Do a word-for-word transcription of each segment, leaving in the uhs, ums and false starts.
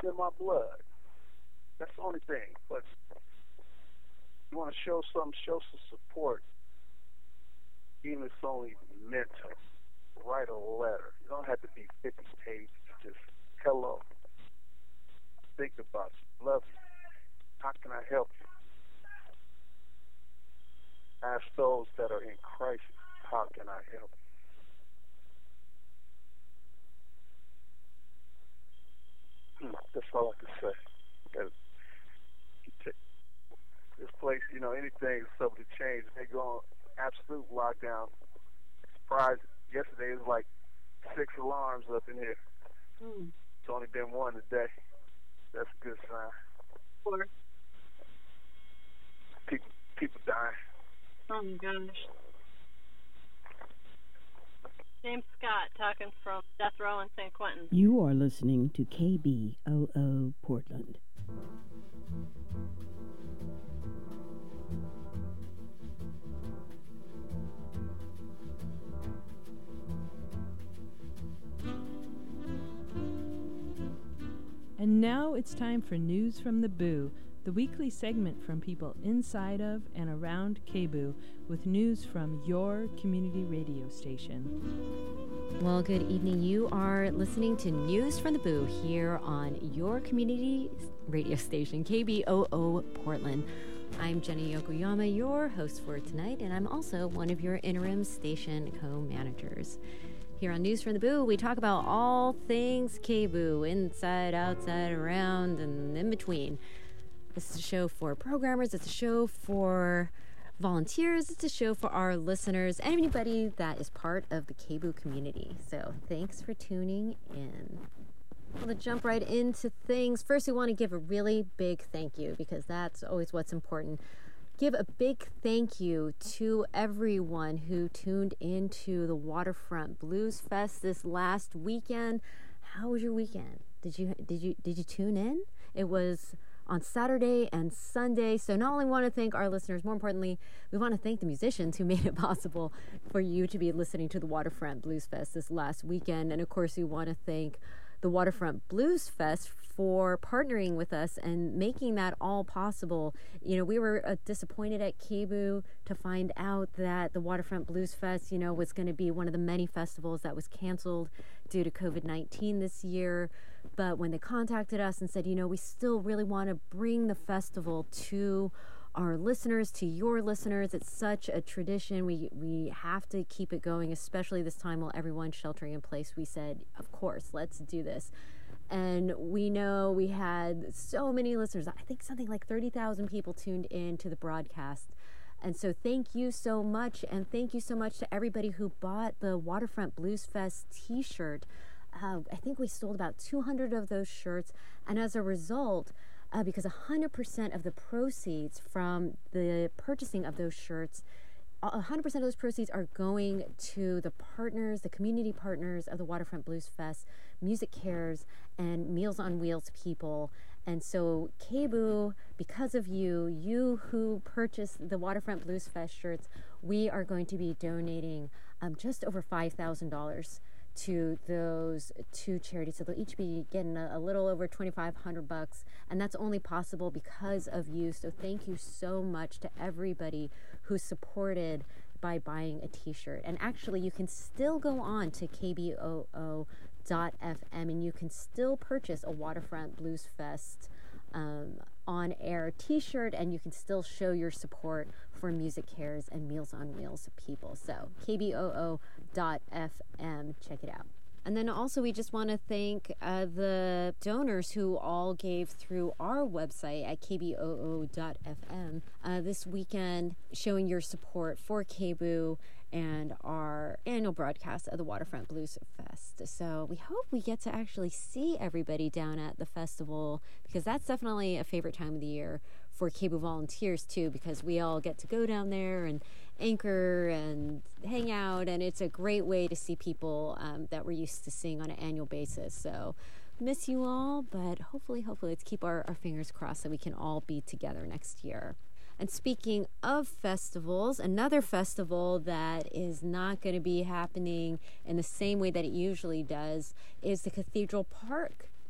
It's in my blood. That's the only thing. But you want to show some, show some support, even if it's only mental. Write a letter. You don't have to be fifty pages. Just hello. Think about you. Love you. How can I help you? Ask those that are in crisis, how can I help you? Hmm, that's all I can say. Because this place, you know, anything is subject to change. They go on absolute lockdown. Surprised, yesterday it was like six alarms up in here. Mm. It's only been one today. That's a good sign. Four. People, people dying. Oh my gosh. James Scott talking from Death Row in San Quentin. You are listening to K B O O Portland. And now it's time for News from the Boo, the weekly segment from people inside of and around K B O O with news from your community radio station. Well, good evening. You are listening to News from the Boo here on your community radio station, K B O O Portland. I'm Jenny Yokoyama, your host for tonight, and I'm also one of your interim station co-managers. Here on News from the Boo, we talk about all things K B O O, inside, outside, around, and in between. This is a show for programmers. It's a show for volunteers. It's a show for our listeners, anybody that is part of the K B O O community. So thanks for tuning in. Well, to jump right into things, first we want to give a really big thank you, because that's always what's important. Give a big thank you to everyone who tuned into the Waterfront Blues Fest this last weekend. How was your weekend? Did you did you did you tune in? It was on Saturday and Sunday. So not only want to thank our listeners, more importantly, we want to thank the musicians who made it possible for you to be listening to the Waterfront Blues Fest this last weekend. And of course, we want to thank the Waterfront Blues Fest for partnering with us and making that all possible. You know, we were uh, disappointed at K B O O to find out that the Waterfront Blues Fest, you know, was going to be one of the many festivals that was canceled due to covid nineteen this year. But when they contacted us and said, you know, we still really want to bring the festival to our listeners, to your listeners. It's such a tradition. We we have to keep it going, especially this time while everyone's sheltering in place. We said, of course, let's do this. And we know we had so many listeners. I think something like thirty thousand people tuned in to the broadcast. And so thank you so much. And thank you so much to everybody who bought the Waterfront Blues Fest t-shirt. Uh, I think we sold about two hundred of those shirts. And as a result, uh, because one hundred percent of the proceeds from the purchasing of those shirts, one hundred percent of those proceeds are going to the partners, the community partners of the Waterfront Blues Fest, Music Cares, and Meals on Wheels people. And so K B O O, because of you, you who purchased the Waterfront Blues Fest shirts, we are going to be donating um, just over five thousand dollars to those two charities. So they'll each be getting a, a little over twenty-five hundred bucks, and that's only possible because of you. So thank you so much to everybody who supported by buying a t-shirt. And actually, you can still go on to K B O O dot F M and you can still purchase a Waterfront Blues Fest um, on-air t-shirt, and you can still show your support for Music Cares and Meals on Wheels people. So K B O O dot F M, check it out. And then also we just want to thank uh, the donors who all gave through our website at K B O O dot F M uh, this weekend, showing your support for K B O O and our annual broadcast of the Waterfront Blues Fest. So we hope we get to actually see everybody down at the festival, because that's definitely a favorite time of the year for K B O O volunteers too, because we all get to go down there and anchor and hang out, and it's a great way to see people um, that we're used to seeing on an annual basis. So miss you all, but hopefully, hopefully let's keep our, our fingers crossed that we can all be together next year. And speaking of festivals, another festival that is not going to be happening in the same way that it usually does is the Cathedral Park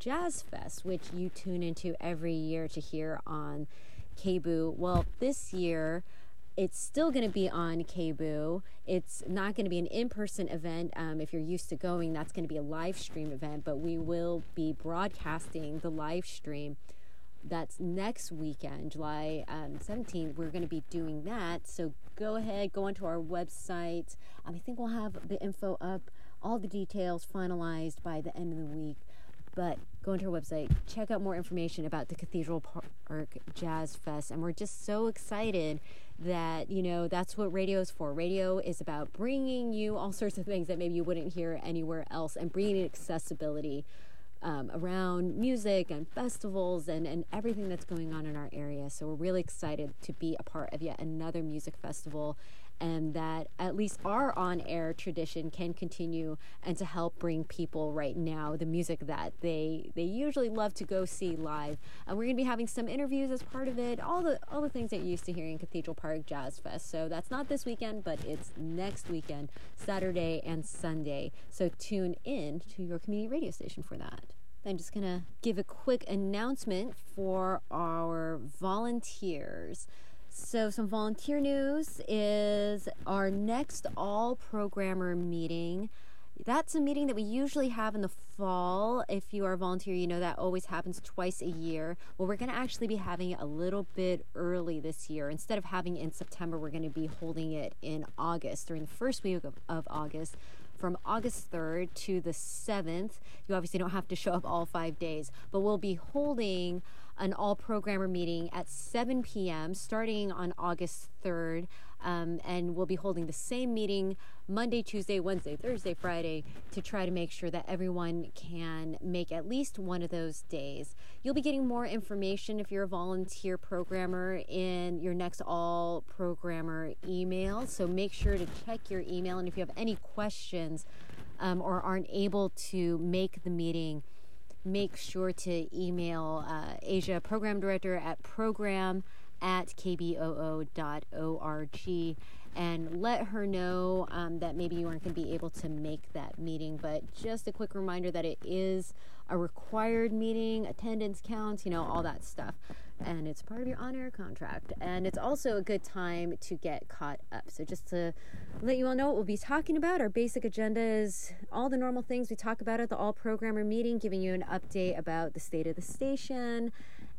Jazz Fest, which you tune into every year to hear on K B O O. Well, this year, it's still going to be on K B O O. It's not going to be an in-person event. Um, if you're used to going, that's going to be a live stream event, but we will be broadcasting the live stream. That's next weekend, July um, seventeenth. We're going to be doing that. So go ahead, go onto our website. Um, I think we'll have the info up, all the details finalized by the end of the week. But go into our website, check out more information about the Cathedral Park Jazz Fest. And we're just so excited that, you know, that's what radio is for. Radio is about bringing you all sorts of things that maybe you wouldn't hear anywhere else and bringing accessibility um, around music and festivals and, and everything that's going on in our area. So we're really excited to be a part of yet another music festival, and that at least our on-air tradition can continue, and to help bring people right now the music that they they usually love to go see live. And we're going to be having some interviews as part of it, all the all the things that you're used to hearing Cathedral Park Jazz Fest. So that's not this weekend, but it's next weekend, Saturday and Sunday. So tune in to your community radio station for that. I'm just going to give a quick announcement for our volunteers. So some volunteer news is our next all-programmer meeting. That's a meeting that we usually have in the fall. If you are a volunteer, you know that always happens twice a year. Well, we're going to actually be having it a little bit early this year. Instead of having it in September, we're going to be holding it in August, during the first week of, of August. From August third to the seventh. You obviously don't have to show up all five days, but we'll be holding an all-programmer meeting at seven p.m. starting on August third, um, and we'll be holding the same meeting Monday, Tuesday, Wednesday, Thursday, Friday to try to make sure that everyone can make at least one of those days. You'll be getting more information if you're a volunteer programmer in your next all-programmer email, so make sure to check your email, and if you have any questions um, or aren't able to make the meeting, make sure to email uh, Asia, Program Director, at program at k b o o dot org, and let her know um, that maybe you aren't going to be able to make that meeting. But just a quick reminder that it is a required meeting, attendance counts, you know, all that stuff. And it's part of your on-air contract. And it's also a good time to get caught up. So just to let you all know what we'll be talking about, our basic agenda is all the normal things we talk about at the all-programmer meeting, giving you an update about the state of the station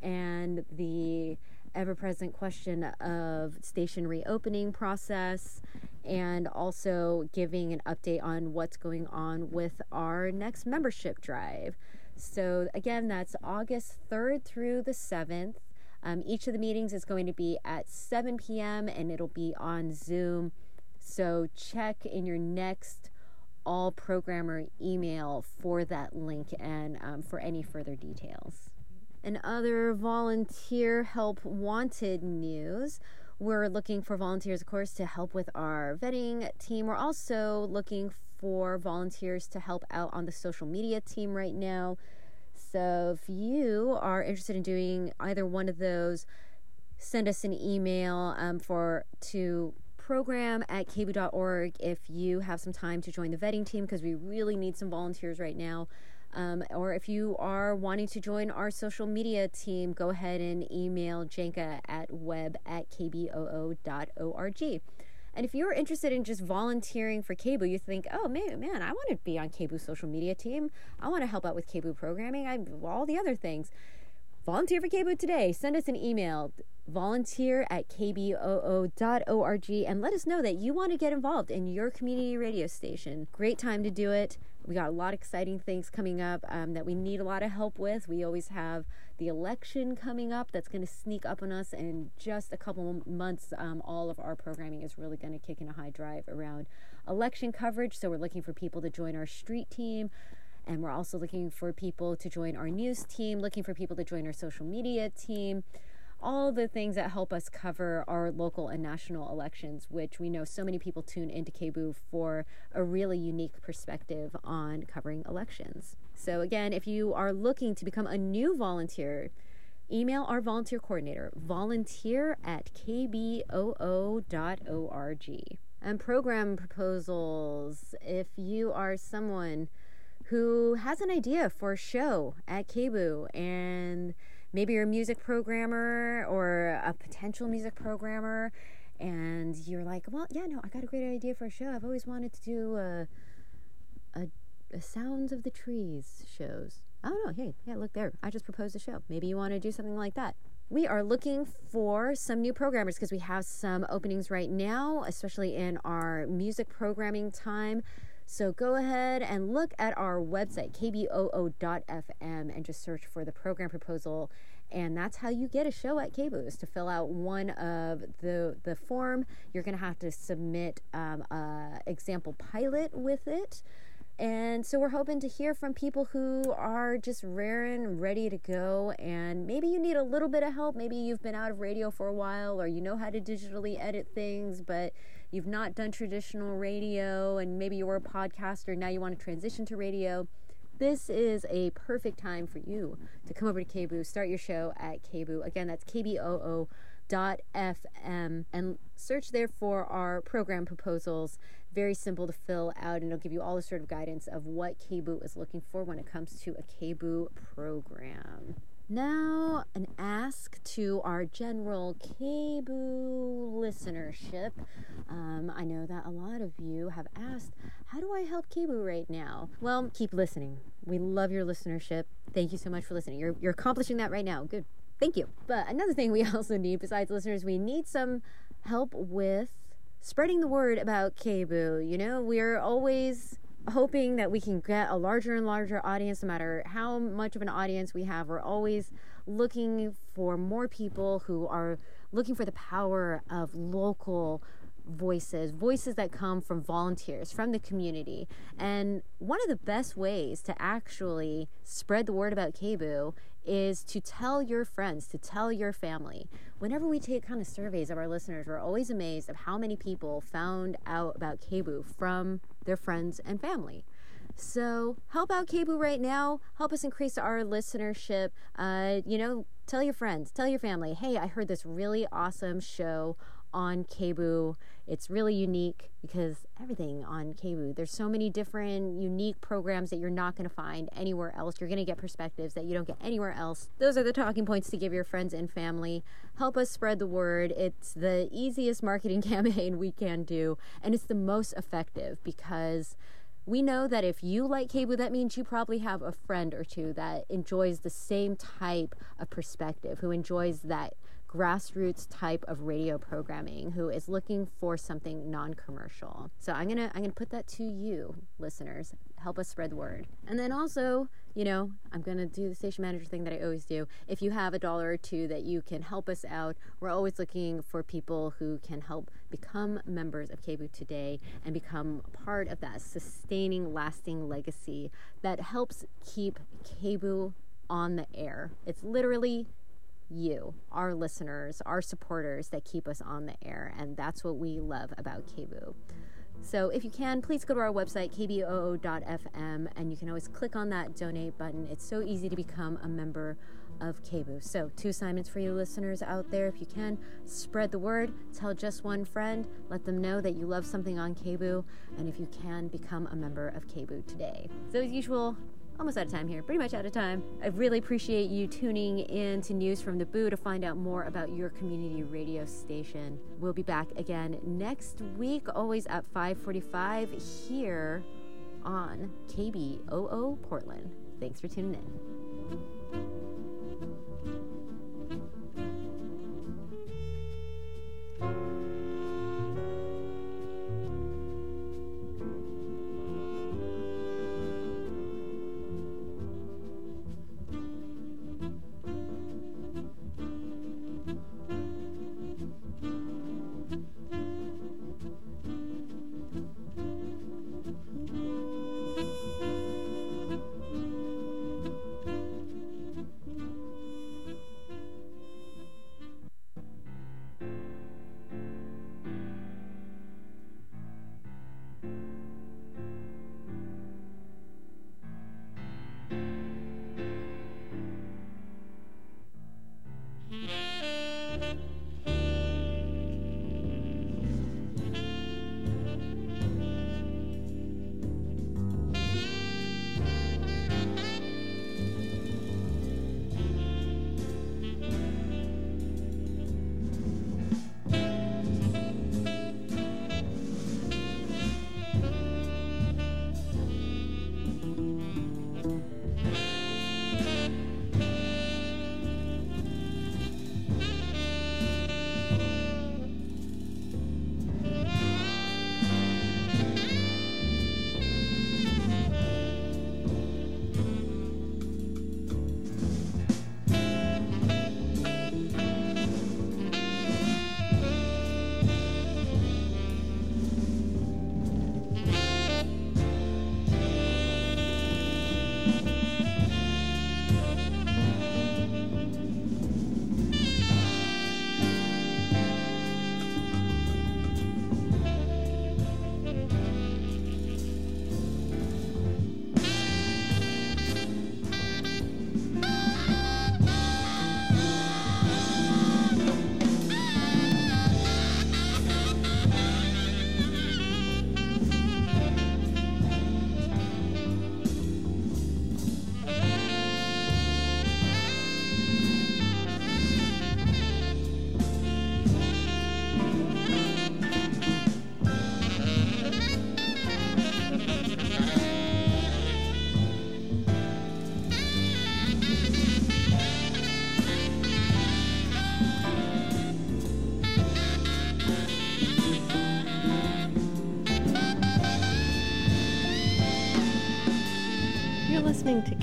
and the ever-present question of station reopening process, and also giving an update on what's going on with our next membership drive. So again, that's August third through the seventh. Um, each of the meetings is going to be at seven p.m. and it'll be on Zoom. So check in your next all-programmer email for that link and um, for any further details. And other volunteer help wanted news. We're looking for volunteers, of course, to help with our vetting team. We're also looking for volunteers to help out on the social media team right now. So if you are interested in doing either one of those, send us an email um, for to program at k b o o dot org if you have some time to join the vetting team, because we really need some volunteers right now. Um, or if you are wanting to join our social media team, go ahead and email Janka at web at k b o o dot org. And if you're interested in just volunteering for K B O O, you think, oh, man, man, I want to be on K B O O social media team. I want to help out with K B O O programming, I all the other things. Volunteer for K B O O today. Send us an email, volunteer at k b o o dot org, and let us know that you want to get involved in your community radio station. Great time to do it. We got a lot of exciting things coming up um, that we need a lot of help with. We always have the election coming up that's going to sneak up on us in just a couple months. Um, all of our programming is really going to kick in a high drive around election coverage. So we're looking for people to join our street team. And we're also looking for people to join our news team, looking for people to join our social media team. All the things that help us cover our local and national elections, which we know so many people tune into K B O O for a really unique perspective on covering elections. So again, if you are looking to become a new volunteer, email our volunteer coordinator, volunteer at k b o o dot org. And program proposals, if you are someone who has an idea for a show at K B O, and maybe you're a music programmer or a potential music programmer, and you're like, well, yeah, no, I got a great idea for a show. I've always wanted to do a, a, a Sounds of the Trees shows. I don't know. Hey, yeah, look there. I just proposed a show. Maybe you want to do something like that. We are looking for some new programmers because we have some openings right now, especially in our music programming time. So go ahead and look at our website, k b o o dot f m, and just search for the program proposal. And that's how you get a show at K B O, is to fill out one of the the form. You're going to have to submit um, a example pilot with it. And so we're hoping to hear from people who are just raring, ready to go. And maybe you need a little bit of help. Maybe you've been out of radio for a while, or you know how to digitally edit things, but you've not done traditional radio, and maybe you were a podcaster, now you want to transition to radio. This is a perfect time for you to come over to K B O, start your show at K B O. Again, that's k b o o dot f m, and search there for our program proposals. Very simple to fill out, and it'll give you all the sort of guidance of what K B O is looking for when it comes to a K B O program. Now, an ask to our general K B O listenership. Um, I know that a lot of you have asked, how do I help K B O right now? Well, keep listening. We love your listenership. Thank you so much for listening. You're, you're accomplishing that right now. Good. Thank you. But another thing we also need, besides listeners, we need some help with spreading the word about K B O. You know, we're always hoping that we can get a larger and larger audience, no matter how much of an audience we have. We're always looking for more people who are looking for the power of local voices, voices that come from volunteers, from the community. And one of the best ways to actually spread the word about K B O is to tell your friends, to tell your family. Whenever we take kind of surveys of our listeners, we're always amazed of how many people found out about K B O from their friends and family. So help out K B O right now. Help us increase our listenership. Uh, you know, tell your friends, tell your family, hey, I heard this really awesome show on K B O. It's really unique because everything on K B O, there's so many different unique programs that you're not going to find anywhere else. You're going to get perspectives that you don't get anywhere else. Those are the talking points to give your friends and family. Help us spread the word. It's the easiest marketing campaign we can do, and it's the most effective because we know that if you like K B O, that means you probably have a friend or two that enjoys the same type of perspective, who enjoys that grassroots type of radio programming, who is looking for something non-commercial. So I'm gonna I'm gonna put that to you, listeners. Help us spread the word. And then also, you know, I'm gonna do the station manager thing that I always do. If you have a dollar or two that you can help us out, we're always looking for people who can help become members of K B O today and become part of that sustaining, lasting legacy that helps keep K B O on the air. It's literally you, our listeners, our supporters that keep us on the air, and that's what we love about K B O. So if you can, please go to our website, k b o o dot f m, and you can always click on that donate button. It's so easy to become a member of K B O. So two assignments for you listeners out there. If you can, spread the word, tell just one friend, let them know that you love something on K B O, and if you can, become a member of K B O today. So as usual, almost out of time here, pretty much out of time. I really appreciate you tuning in to News from the Boo to find out more about your community radio station. We'll be back again next week, always at five forty-five here on K B O O Portland. Thanks for tuning in.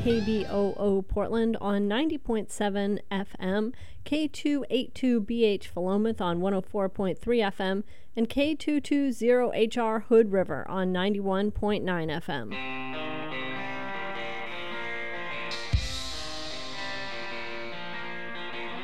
K B O O Portland on ninety point seven F M, K two eighty-two B H Philomath on one oh four point three F M, and K two twenty H R Hood River on ninety-one point nine F M.